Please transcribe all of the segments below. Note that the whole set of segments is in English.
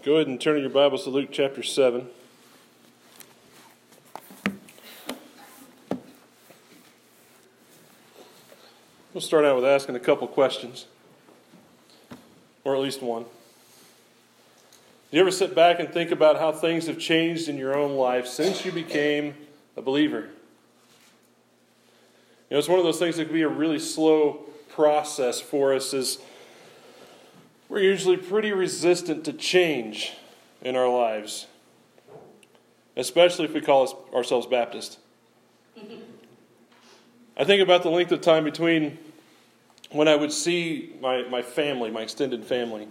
Go ahead and turn your Bibles to Luke chapter 7. We'll start out with asking a couple questions, or at least one. Do you ever sit back and think about how things have changed in your own life since you became a believer? It's one of those things that can be a really slow process for us, as we're usually pretty resistant to change in our lives, especially if we call ourselves Baptist. I think about the length of time between when I would see my family, my extended family.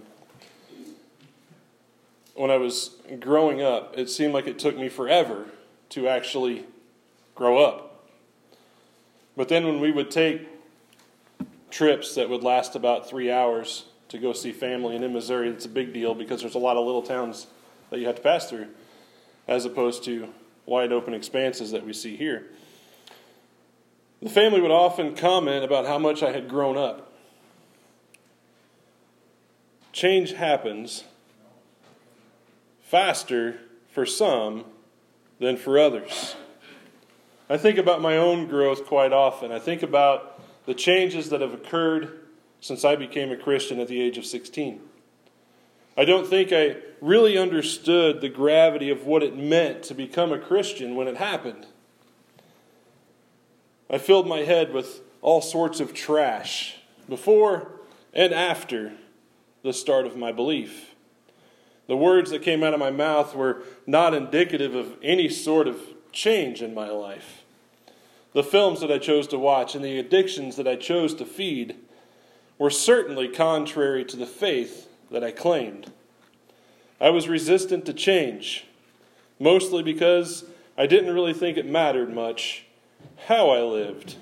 When I was growing up, it seemed like it took me forever to actually grow up. But then when we would take trips that would last about 3 hours to go see family, and in Missouri it's a big deal because there's a lot of little towns that you have to pass through, as opposed to wide open expanses that we see here. The family would often comment about how much I had grown up. Change happens faster for some than for others. I think about my own growth quite often. I think about the changes that have occurred since I became a Christian at the age of 16. I don't think I really understood the gravity of what it meant to become a Christian when it happened. I filled my head with all sorts of trash before and after the start of my belief. The words that came out of my mouth were not indicative of any sort of change in my life. The films that I chose to watch and the addictions that I chose to feed were certainly contrary to the faith that I claimed. I was resistant to change, mostly because I didn't really think it mattered much how I lived,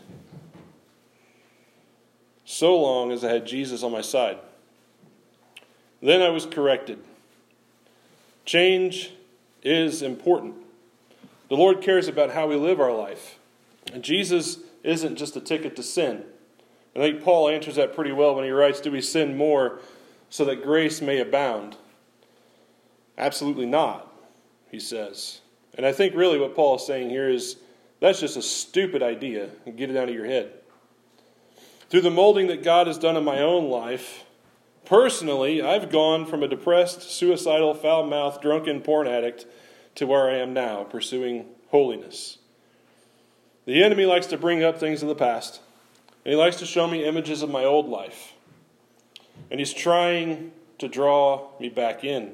so long as I had Jesus on my side. Then I was corrected. Change is important. The Lord cares about how we live our life. And Jesus isn't just a ticket to sin. I think Paul answers that pretty well when he writes, "Do we sin more so that grace may abound?" Absolutely not, he says. And I think really what Paul is saying here is, that's just a stupid idea, and get it out of your head. Through the molding that God has done in my own life, personally, I've gone from a depressed, suicidal, foul-mouthed, drunken porn addict to where I am now, pursuing holiness. The enemy likes to bring up things of the past, and he likes to show me images of my old life. And he's trying to draw me back in.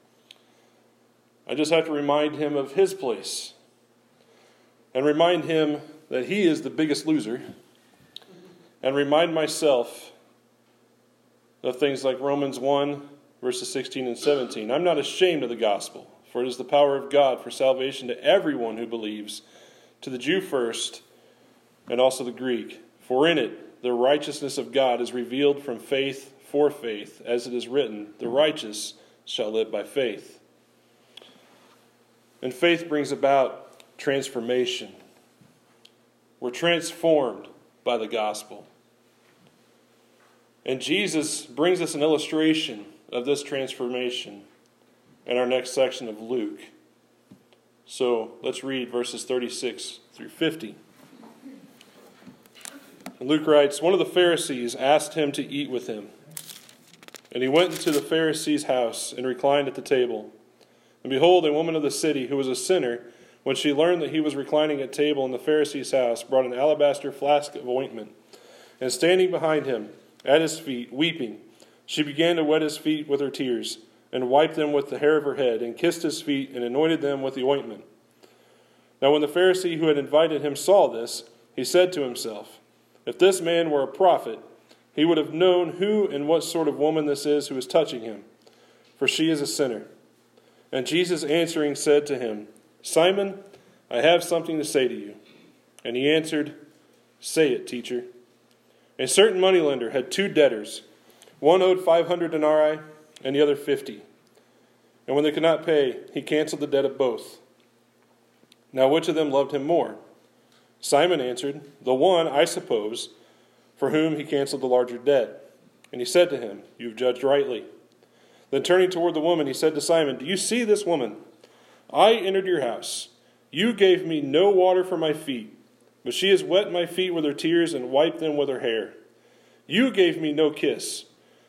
I just have to remind him of his place, and remind him that he is the biggest loser, and remind myself of things like Romans 1, verses 16 and 17. I'm not ashamed of the gospel, for it is the power of God for salvation to everyone who believes, to the Jew first, and also the Greek. For in it the righteousness of God is revealed from faith for faith, as it is written, the righteous shall live by faith. And faith brings about transformation. We're transformed by the gospel. And Jesus brings us an illustration of this transformation in our next section of Luke. So let's read verses 36 through 50. And Luke writes, "One of the Pharisees asked him to eat with him. And he went into the Pharisee's house and reclined at the table. And behold, a woman of the city, who was a sinner, when she learned that he was reclining at table in the Pharisee's house, brought an alabaster flask of ointment. And standing behind him, at his feet, weeping, she began to wet his feet with her tears, and wiped them with the hair of her head, and kissed his feet, and anointed them with the ointment. Now when the Pharisee who had invited him saw this, he said to himself, if this man were a prophet, he would have known who and what sort of woman this is who is touching him, for she is a sinner. And Jesus answering said to him, Simon, I have something to say to you. And he answered, Say it, teacher. A certain moneylender had 2 debtors. One owed 500 denarii, and the other 50. And when they could not pay, he canceled the debt of both. Now which of them loved him more? Simon answered, The one, I suppose, for whom he canceled the larger debt. And he said to him, You have judged rightly. Then turning toward the woman, he said to Simon, "Do you see this woman? I entered your house. You gave me no water for my feet, but she has wet my feet with her tears and wiped them with her hair. You gave me no kiss.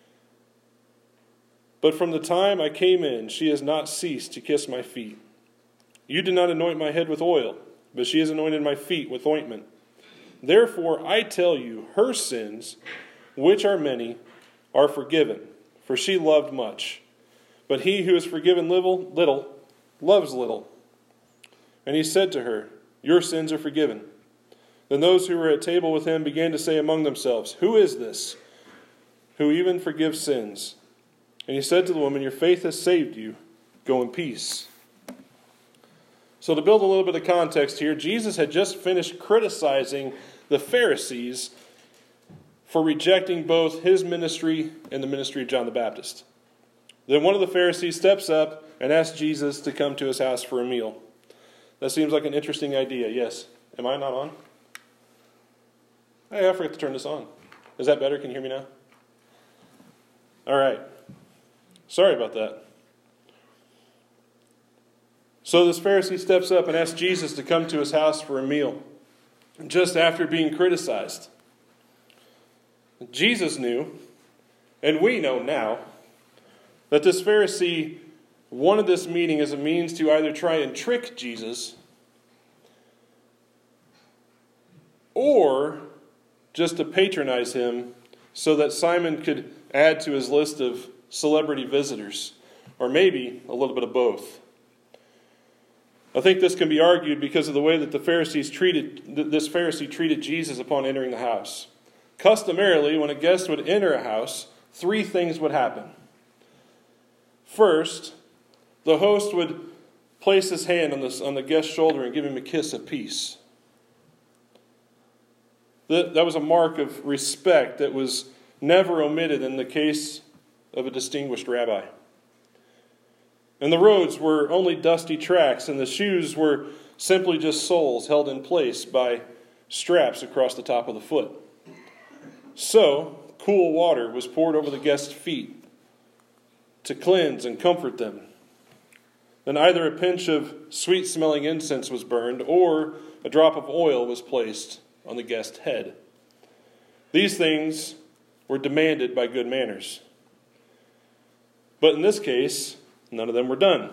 But from the time I came in, she has not ceased to kiss my feet. You did not anoint my head with oil, but she has anointed my feet with ointment. Therefore I tell you, her sins, which are many, are forgiven, for she loved much. But he who is forgiven little loves little." And he said to her, "Your sins are forgiven." Then those who were at table with him began to say among themselves, "Who is this who even forgives sins?" And he said to the woman, "Your faith has saved you. Go in peace." So to build a little bit of context here, Jesus had just finished criticizing the Pharisees for rejecting both his ministry and the ministry of John the Baptist. Then one of the Pharisees steps up and asks Jesus to come to his house for a meal. That seems like an interesting idea. Yes. Am I not on? Hey, I forgot to turn this on. Is that better? Can you hear me now? All right. Sorry about that. So this Pharisee steps up and asks Jesus to come to his house for a meal, just after being criticized. Jesus knew, and we know now, that this Pharisee wanted this meeting as a means to either try and trick Jesus or just to patronize him so that Simon could add to his list of celebrity visitors, or maybe a little bit of both. I think this can be argued because of the way that this Pharisee treated Jesus upon entering the house. Customarily, when a guest would enter a house, 3 things would happen. First, the host would place his hand on the guest's shoulder and give him a kiss of peace. That was a mark of respect that was never omitted in the case of a distinguished rabbi. And the roads were only dusty tracks, and the shoes were simply just soles held in place by straps across the top of the foot. So, cool water was poured over the guest's feet to cleanse and comfort them. Then either a pinch of sweet-smelling incense was burned, or a drop of oil was placed on the guest's head. These things were demanded by good manners. But in this case, none of them were done.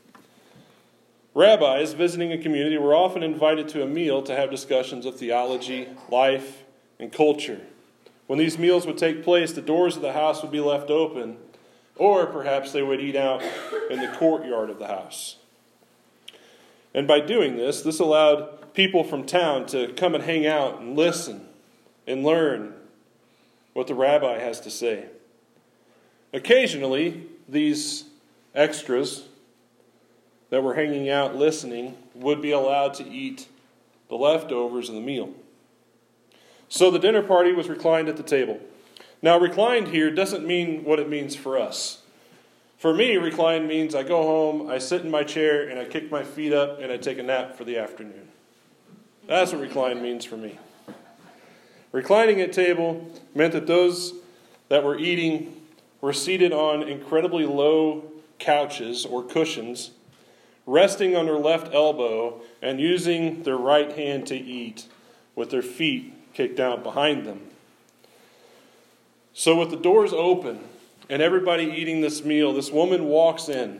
Rabbis visiting a community were often invited to a meal to have discussions of theology, life, and culture. When these meals would take place, the doors of the house would be left open, or perhaps they would eat out in the courtyard of the house. And by doing this allowed people from town to come and hang out and listen and learn what the rabbi has to say. Occasionally, these extras that were hanging out listening would be allowed to eat the leftovers of the meal. So the dinner party was reclined at the table. Now, reclined here doesn't mean what it means for us. For me, reclined means I go home, I sit in my chair, and I kick my feet up, and I take a nap for the afternoon. That's what reclined means for me. Reclining at table meant that those that were eating were seated on incredibly low couches or cushions, resting on their left elbow and using their right hand to eat with their feet kicked out behind them. So with the doors open and everybody eating this meal, this woman walks in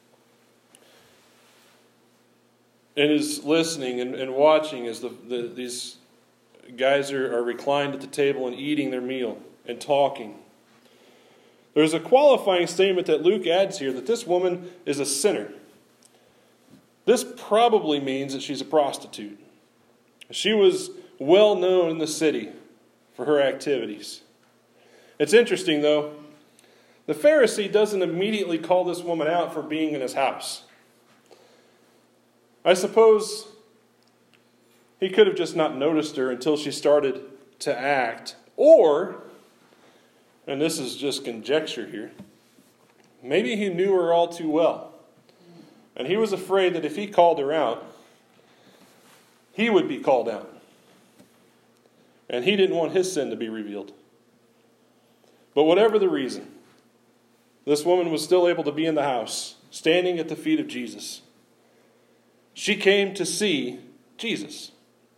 and is listening and watching as these guys are reclined at the table and eating their meal and talking. There's a qualifying statement that Luke adds here that this woman is a sinner. This probably means that she's a prostitute. She was well known in the city for her activities. It's interesting, though. The Pharisee doesn't immediately call this woman out for being in his house. I suppose he could have just not noticed her until she started to act. Or, and this is just conjecture here, maybe he knew her all too well. And he was afraid that if he called her out, he would be called out. And he didn't want his sin to be revealed. But whatever the reason, this woman was still able to be in the house, standing at the feet of Jesus. She came to see Jesus.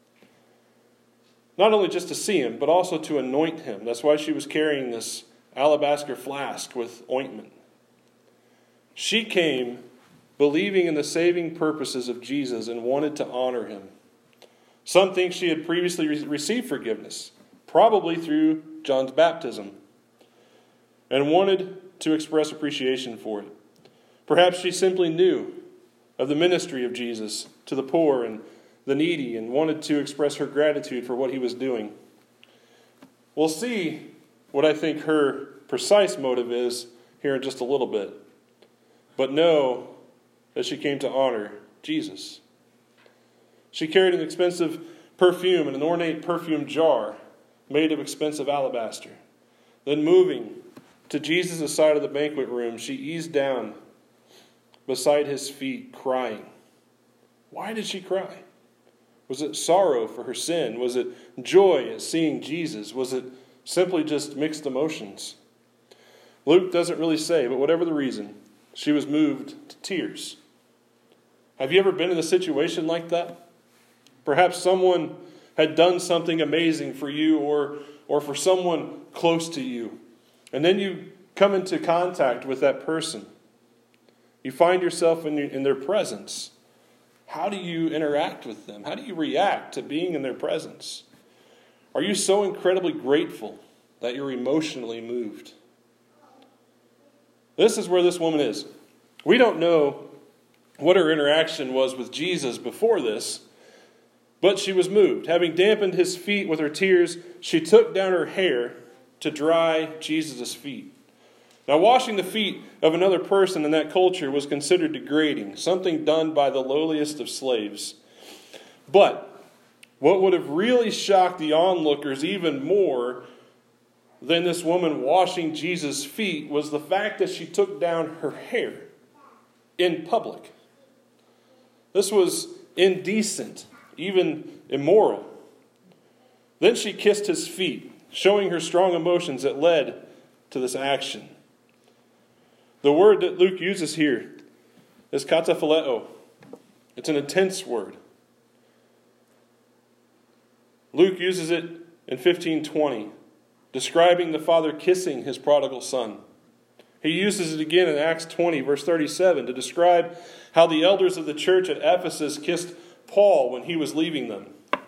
Not only just to see him, but also to anoint him. That's why she was carrying this alabaster flask with ointment. She came believing in the saving purposes of Jesus and wanted to honor him. Some think she had previously received forgiveness, probably through John's baptism, and wanted to express appreciation for it. Perhaps she simply knew of the ministry of Jesus to the poor and the needy and wanted to express her gratitude for what he was doing. We'll see what I think her precise motive is here in just a little bit. But know that she came to honor Jesus. She carried an expensive perfume in an ornate perfume jar made of expensive alabaster. Then moving to Jesus' side of the banquet room, she eased down beside his feet, crying. Why did she cry? Was it sorrow for her sin? Was it joy at seeing Jesus? Was it simply just mixed emotions? Luke doesn't really say, but whatever the reason, she was moved to tears. Have you ever been in a situation like that? Perhaps someone had done something amazing for you or for someone close to you. And then you come into contact with that person. You find yourself in their presence. How do you interact with them? How do you react to being in their presence? Are you so incredibly grateful that you're emotionally moved? This is where this woman is. We don't know what her interaction was with Jesus before this, but she was moved. Having dampened his feet with her tears, she took down her hair to dry Jesus' feet. Now, washing the feet of another person in that culture was considered degrading, something done by the lowliest of slaves. But what would have really shocked the onlookers even more than this woman washing Jesus' feet was the fact that she took down her hair in public. This was indecent, even immoral. Then she kissed his feet, showing her strong emotions that led to this action. The word that Luke uses here is kataphaleo. It's an intense word. Luke uses it in 15:20, describing the father kissing his prodigal son. He uses it again in Acts 20, verse 37, to describe how the elders of the church at Ephesus kissed Paul when he was leaving them.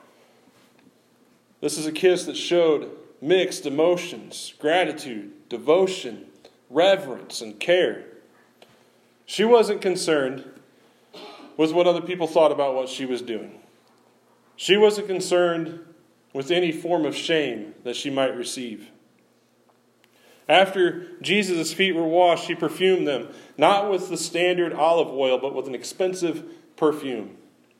This is a kiss that showed mixed emotions, gratitude, devotion, reverence, and care. She wasn't concerned with what other people thought about what she was doing. She wasn't concerned with any form of shame that she might receive. After Jesus' feet were washed, she perfumed them, not with the standard olive oil, but with an expensive perfume.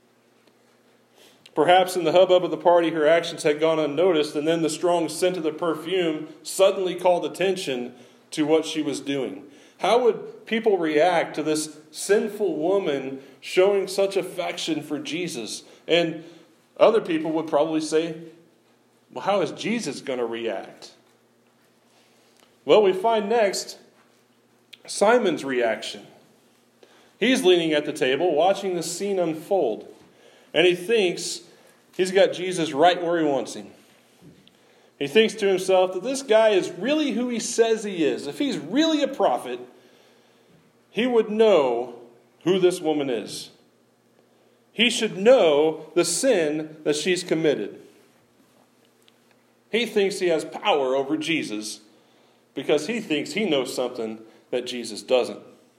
Perhaps in the hubbub of the party, her actions had gone unnoticed, and then the strong scent of the perfume suddenly called attention to what she was doing. How would people react to this sinful woman showing such affection for Jesus? And other people would probably say, well, how is Jesus going to react? Well, we find next Simon's reaction. He's leaning at the table, watching the scene unfold. And he thinks he's got Jesus right where he wants him. He thinks to himself that this guy is really who he says he is. If he's really a prophet, he would know who this woman is. He should know the sin that she's committed. He thinks he has power over Jesus because he thinks he knows something that Jesus doesn't.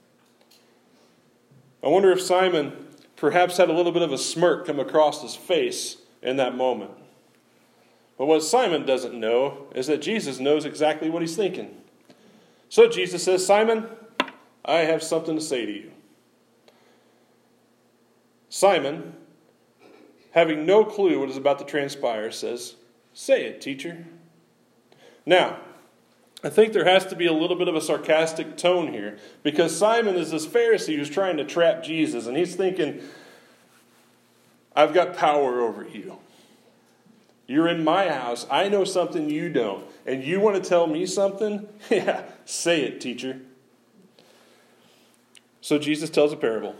I wonder if Simon perhaps had a little bit of a smirk come across his face in that moment. But what Simon doesn't know is that Jesus knows exactly what he's thinking. So Jesus says, Simon, I have something to say to you. Simon, having no clue what is about to transpire, says, say it, teacher. Now, I think there has to be a little bit of a sarcastic tone here, because Simon is this Pharisee who's trying to trap Jesus, and he's thinking, I've got power over you. You're in my house. I know something you don't. And you want to tell me something? Yeah, say it, teacher. So Jesus tells a parable.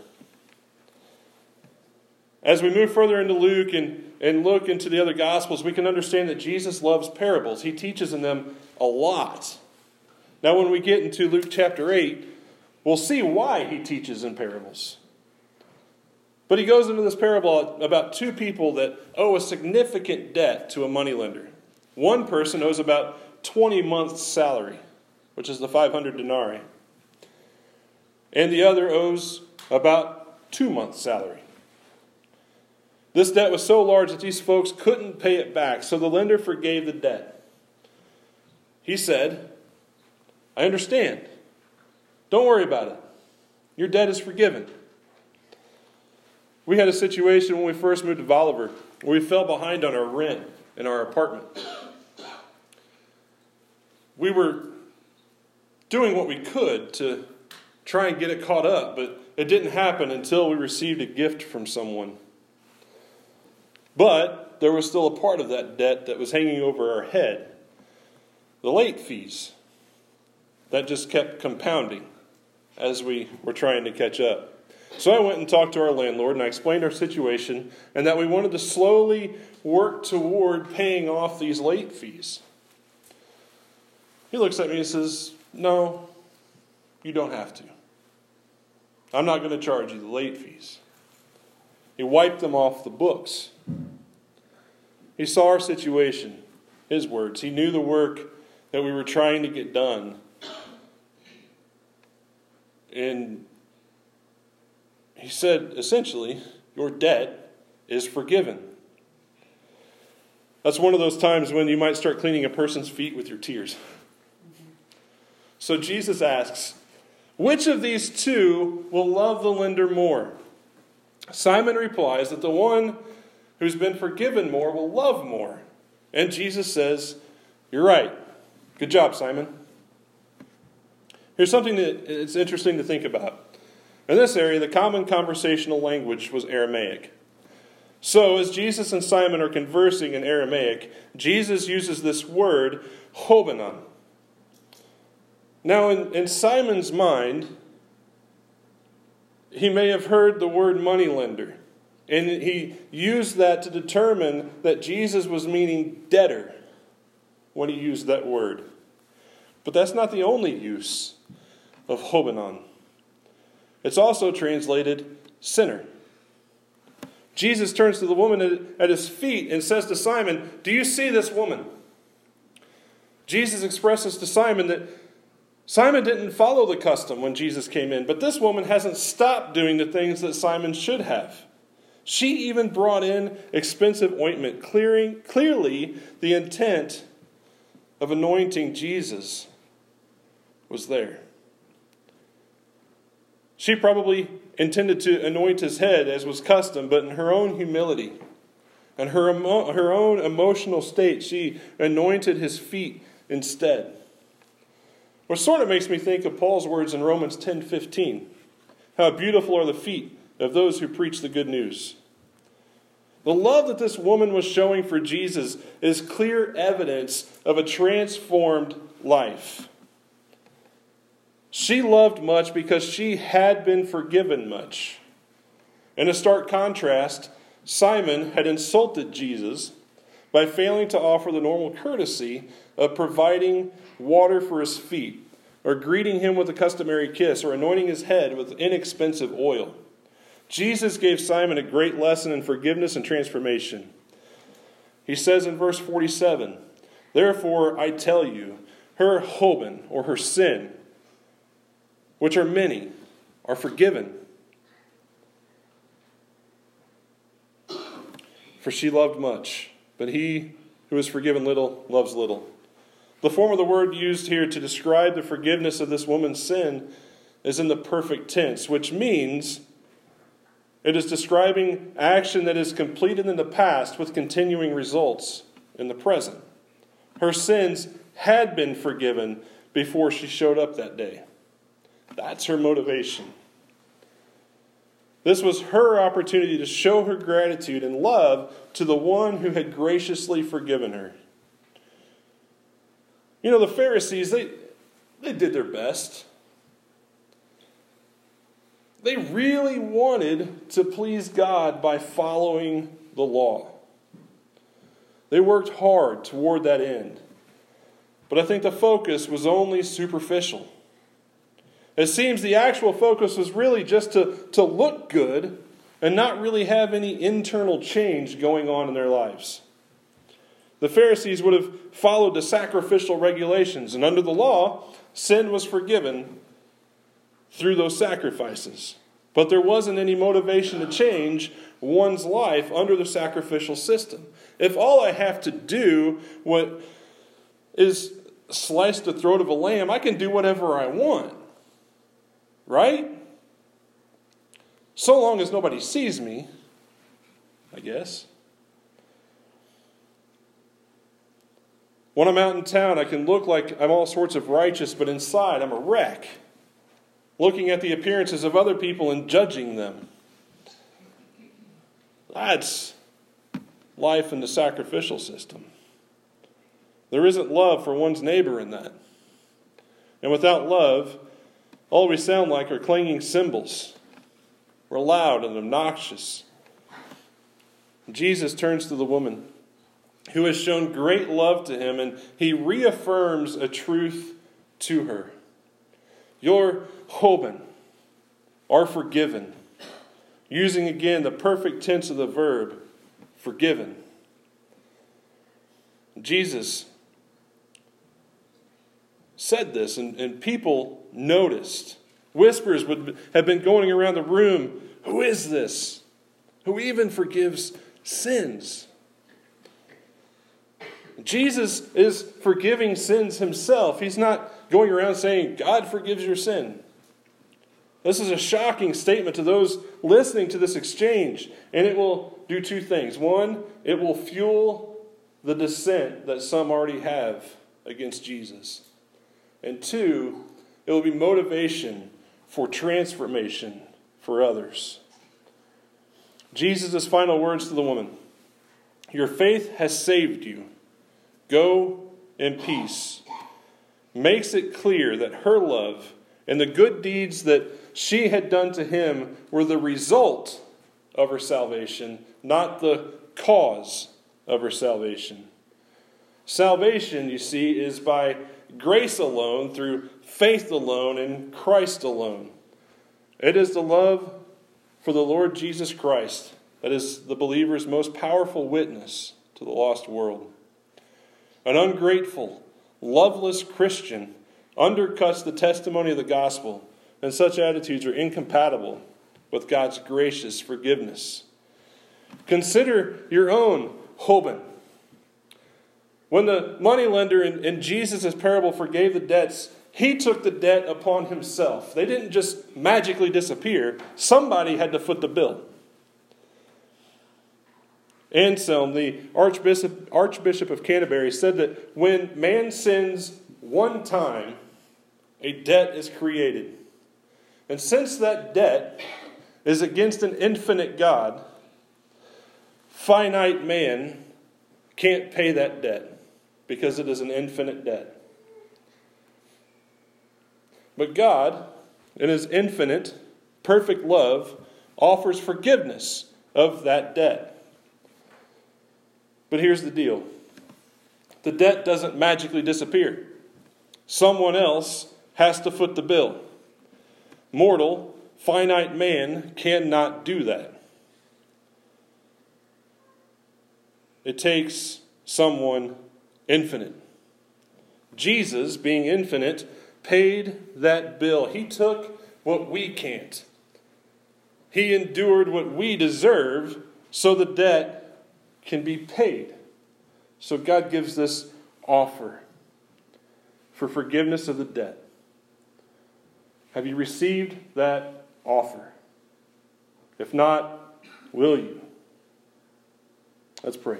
As we move further into Luke and look into the other Gospels, we can understand that Jesus loves parables. He teaches in them a lot. Now, when we get into Luke chapter 8, we'll see why he teaches in parables. But he goes into this parable about two people that owe a significant debt to a moneylender. One person owes about 20 months' salary, which is the 500 denarii. And the other owes about 2 months' salary. This debt was so large that these folks couldn't pay it back, so the lender forgave the debt. He said, I understand. Don't worry about it. Your debt is forgiven. We had a situation when we first moved to Bolivar where we fell behind on our rent in our apartment. We were doing what we could to try and get it caught up, but it didn't happen until we received a gift from someone. But there was still a part of that debt that was hanging over our head. The late fees. That just kept compounding as we were trying to catch up. So I went and talked to our landlord and I explained our situation and that we wanted to slowly work toward paying off these late fees. He looks at me and says, no, you don't have to. I'm not going to charge you the late fees. He wiped them off the books. He saw our situation, his words. He knew the work that we were trying to get done. And he said, essentially, your debt is forgiven. That's one of those times when you might start cleaning a person's feet with your tears. So Jesus asks, which of these two will love the lender more? Simon replies that the one who's been forgiven more will love more. And Jesus says, you're right. Good job, Simon. Here's something that it's interesting to think about. In this area, the common conversational language was Aramaic. So, as Jesus and Simon are conversing in Aramaic, Jesus uses this word, hobanon. Now, in Simon's mind, he may have heard the word moneylender, and he used that to determine that Jesus was meaning debtor when he used that word. But that's not the only use of hobanon. It's also translated sinner. Jesus turns to the woman at his feet and says to Simon, do you see this woman? Jesus expresses to Simon that Simon didn't follow the custom when Jesus came in, but this woman hasn't stopped doing the things that Simon should have. She even brought in expensive ointment, clearly the intent of anointing Jesus was there. She probably intended to anoint his head as was custom, but in her own humility and her own emotional state, she anointed his feet instead. Which sort of makes me think of Paul's words in Romans 10:15. How beautiful are the feet of those who preach the good news. The love that this woman was showing for Jesus is clear evidence of a transformed life. She loved much because she had been forgiven much. In a stark contrast, Simon had insulted Jesus by failing to offer the normal courtesy of providing water for his feet, or greeting him with a customary kiss, or anointing his head with inexpensive oil. Jesus gave Simon a great lesson in forgiveness and transformation. He says in verse 47, therefore I tell you, her hoban, or her sin, which are many, are forgiven. For she loved much, but he who is forgiven little loves little. The form of the word used here to describe the forgiveness of this woman's sin is in the perfect tense, which means it is describing action that is completed in the past with continuing results in the present. Her sins had been forgiven before she showed up that day. That's her motivation. This was her opportunity to show her gratitude and love to the one who had graciously forgiven her. You know, the Pharisees, they did their best. They really wanted to please God by following the law. They worked hard toward that end. But I think the focus was only superficial. It seems the actual focus was really just to look good and not really have any internal change going on in their lives. The Pharisees would have followed the sacrificial regulations, and under the law, sin was forgiven through those sacrifices. But there wasn't any motivation to change one's life under the sacrificial system. If all I have to do is slice the throat of a lamb, I can do whatever I want. Right? So long as nobody sees me, I guess. When I'm out in town, I can look like I'm all sorts of righteous, but inside I'm a wreck. Looking at the appearances of other people and judging them. That's life in the sacrificial system. There isn't love for one's neighbor in that. And without love, all we sound like are clanging cymbals. We're loud and obnoxious. Jesus turns to the woman who has shown great love to him, and he reaffirms a truth to her. Your choben are forgiven. Using again the perfect tense of the verb, forgiven. Jesus said this, and people noticed. Whispers would have been going around the room. Who is this? Who even forgives sins? Jesus is forgiving sins himself. He's not going around saying, God forgives your sin. This is a shocking statement to those listening to this exchange. And it will do two things. One, it will fuel the dissent that some already have against Jesus. And two, it will be motivation for transformation for others. Jesus' final words to the woman. Your faith has saved you. Go in peace. Makes it clear that her love and the good deeds that she had done to him were the result of her salvation, not the cause of her salvation. Salvation, you see, is by grace alone, through faith alone, in Christ alone. It is the love for the Lord Jesus Christ that is the believer's most powerful witness to the lost world. An ungrateful, loveless Christian undercuts the testimony of the gospel, and such attitudes are incompatible with God's gracious forgiveness. Consider your own choben. When the moneylender in Jesus' parable forgave the debts, he took the debt upon himself. They didn't just magically disappear. Somebody had to foot the bill. Anselm, the Archbishop of Canterbury, said that when man sins one time, a debt is created. And since that debt is against an infinite God, finite man can't pay that debt because it is an infinite debt. But God, in his infinite, perfect love, offers forgiveness of that debt. But here's the deal. The debt doesn't magically disappear. Someone else has to foot the bill. Mortal, finite man cannot do that. It takes someone infinite. Jesus, being infinite, paid that bill. He took what we can't. He endured what we deserve so the debt can be paid. So God gives this offer for forgiveness of the debt. Have you received that offer? If not, will you? Let's pray.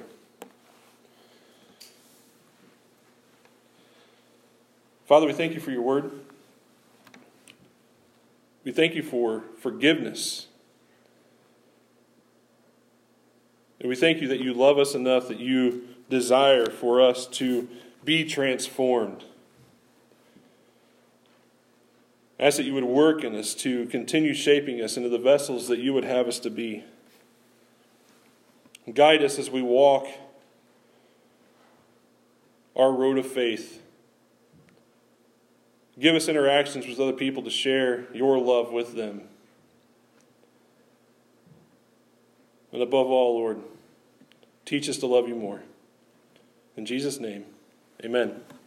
Father, we thank you for your word. We thank you for forgiveness. And we thank you that you love us enough that you desire for us to be transformed. I ask that you would work in us to continue shaping us into the vessels that you would have us to be. Guide us as we walk our road of faith. Give us interactions with other people to share your love with them. And above all, Lord, teach us to love you more. In Jesus' name, amen.